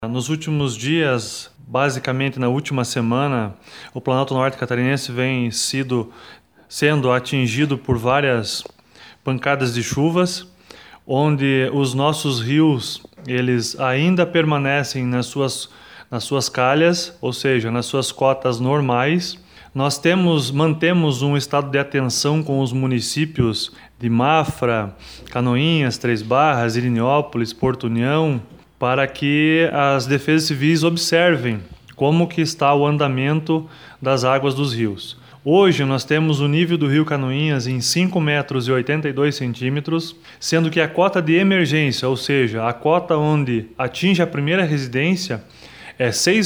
Nos últimos dias, basicamente na última semana, o Planalto Norte Catarinense vem sendo atingido por várias pancadas de chuvas, onde os nossos rios eles ainda permanecem nas suas calhas, ou seja, nas suas cotas normais. Nós mantemos um estado de atenção com os municípios de Mafra, Canoinhas, Três Barras, Irinópolis, Porto União, para que as defesas civis observem como que está o andamento das águas dos rios. Hoje nós temos o nível do rio Canoinhas em 5,82 metros, sendo que a cota de emergência, ou seja, a cota onde atinge a primeira residência, é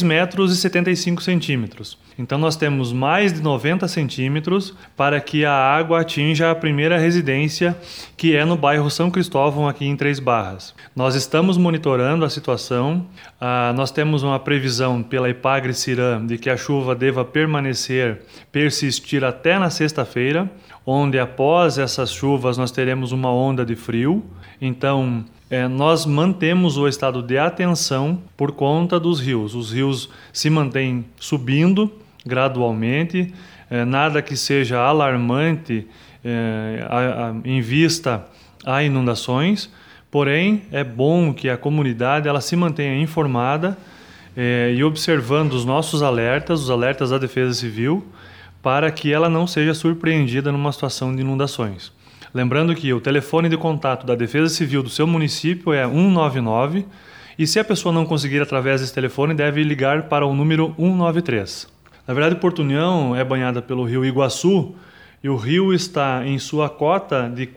6,75 metros. Então nós temos mais de 90 centímetros para que a água atinja a primeira residência, que é no bairro São Cristóvão, aqui em Três Barras. Nós estamos monitorando a situação, nós temos uma previsão pela Ipagre-Cirã de que a chuva deva persistir até na sexta-feira, onde após essas chuvas nós teremos uma onda de frio. Então, nós mantemos o estado de atenção por conta dos rios. Os rios se mantêm subindo gradualmente, nada que seja alarmante em vista a inundações, porém é bom que a comunidade ela se mantenha informada e observando os nossos alertas, os alertas da Defesa Civil, para que ela não seja surpreendida numa situação de inundações. Lembrando que o telefone de contato da Defesa Civil do seu município é 199 e se a pessoa não conseguir através desse telefone, deve ligar para o número 193. Na verdade, Porto União é banhada pelo rio Iguaçu e o rio está em sua cota de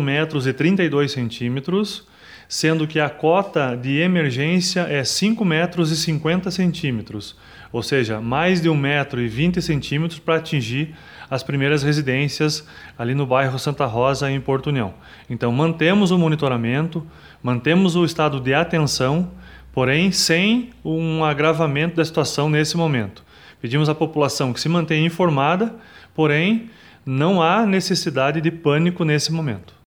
4,32 metros, sendo que a cota de emergência é 5,50 metros, ou seja, mais de 1,20 metros para atingir as primeiras residências ali no bairro Santa Rosa, em Porto União. Então, mantemos o monitoramento, mantemos o estado de atenção, porém sem um agravamento da situação nesse momento. Pedimos à população que se mantenha informada, porém não há necessidade de pânico nesse momento.